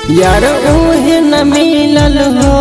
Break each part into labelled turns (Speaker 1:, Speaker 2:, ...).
Speaker 1: यार उहे न मिलल हो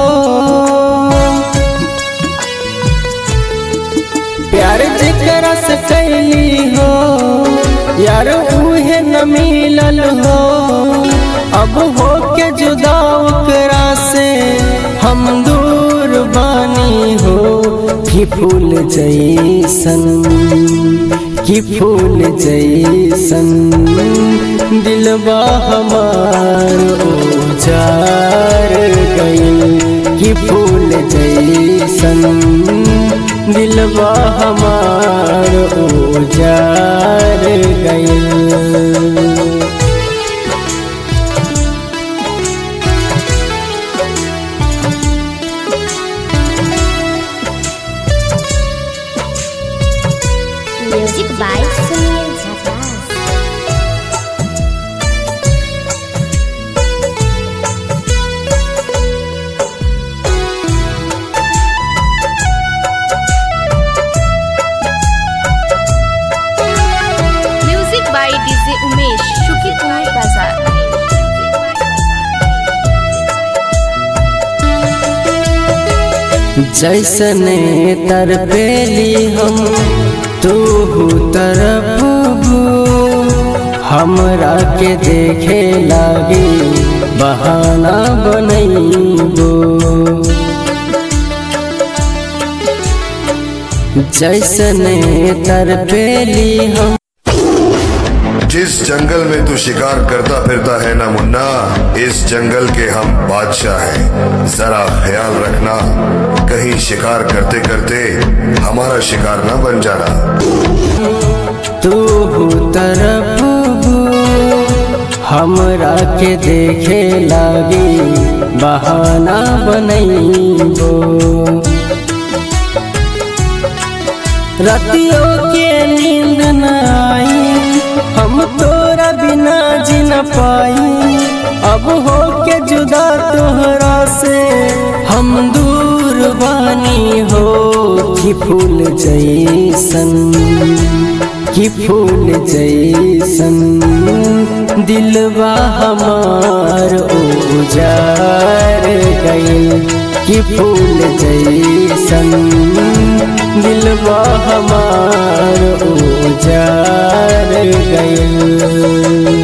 Speaker 1: प्यार जेकरा से कैली हो, यार उहे न मिलल हो। अब हो के जुदा ओकरा से हम दूर बानी हो। कि फूल जैसन, कि फूल जैसन दिलवा हमार उजार गइल। कि फूल जैसन दिलवा हमार उजार गइल।
Speaker 2: Music by Sunil Jhakas. Music by DJ Umesh, Shukipur बाजार।
Speaker 1: जैसने तरपेली हम तू तरफबू, हमरा के देखे लागी बहाना बनैबो। जैसने तरपेली हम।
Speaker 3: जिस जंगल में तू शिकार करता फिरता है ना मुन्ना, इस जंगल के हम बादशाह हैं। जरा ख्याल रखना, कहीं शिकार करते करते हमारा शिकार ना बन जाना।
Speaker 1: तू तरफबू, हमरा के देखे लागी बहाना बनैबो। रातियों के नींद न आई, हम तोरा बिना जी न पाई। अब हो के जुदा तोहरा से हम दूर बानी हो। कि फूल जैसन, कि फूल जैसन दिलवा हमार उजार गइल। कि फूल जैसन दिलवा हमार उजार गइल।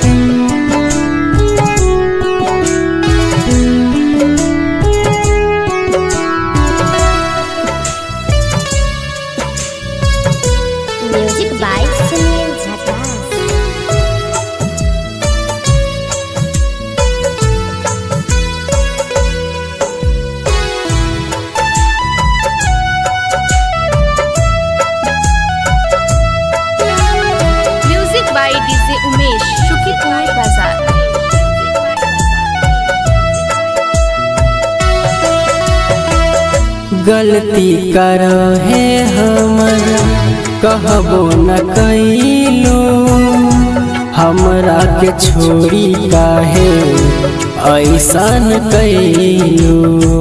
Speaker 2: Music by Sunil Jhakas. Music by DJ Umesh, Shukipur बाजार।
Speaker 1: गलती कर है हमर कहबो न कैलो, हमरा के छोड़ी काहे ऐसन कैलो।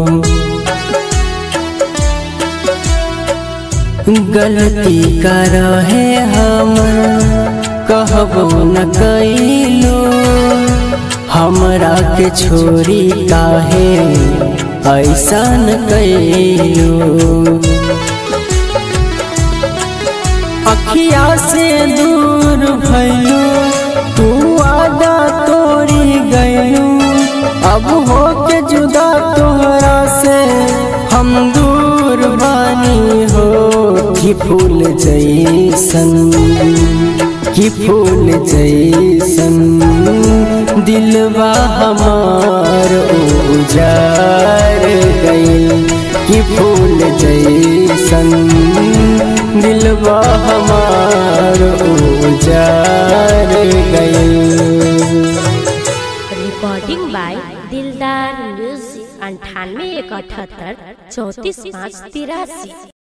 Speaker 1: गलती कर है हमर कहबो न कैलो, हमरा के छोड़ी काहे ऐसन कैलो। अखिया से दूर भइलू, तू आदा तोड़ी गइलू। अब हो के जुदा तोहरा से हम दूर बानी हो। कि फूल जैसन, कि फूल जैसन दिलवा हमार उजार गइल। कि फूल जैसन दिलवा हमार उजार गइल।
Speaker 2: Recording by Dildar music 98 178 34 5 83।